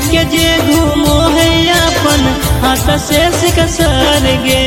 लेके जे घूमो है अपन हाथ से कसर गे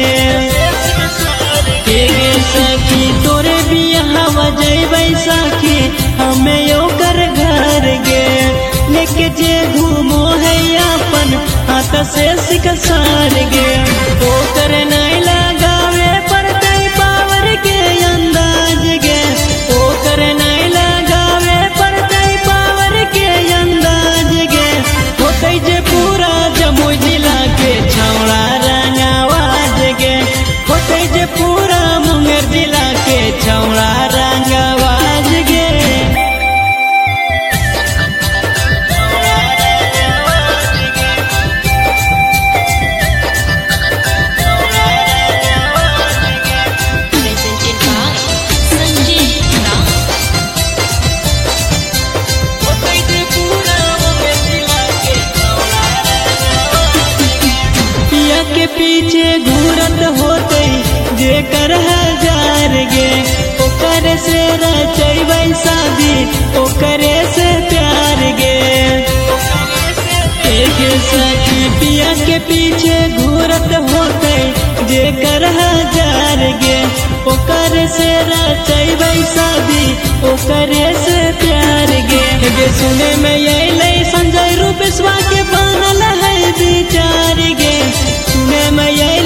सखी तोरे बियाहवा जइबै सखी हमें ओकर घर गे लेके जे घूमो है अपन हाथ से कसर गे ओकर नहीं लगावे पड़तै पावर के अंदाज गे ओकर नहीं लगावे पड़तै पावर के अंदाज गे होतै जे पूरा जमुई जिला के छौड़ा रंगावाज गे होतै जे पूरा मुंगेर जिला के छौड़ा रंगावाज गे के पीछे घूरत होते जेकर हजार गे ओकर से रचैबै शादी ओकरे से प्यार गे एक सखी पिया के पीछे घूरत होते जेकर हजार गे ओकर से रचैबै शादी ओकरे से प्यार गे सुने में अइलै संजय रूपेशवा के बनल है विचार गे सुने में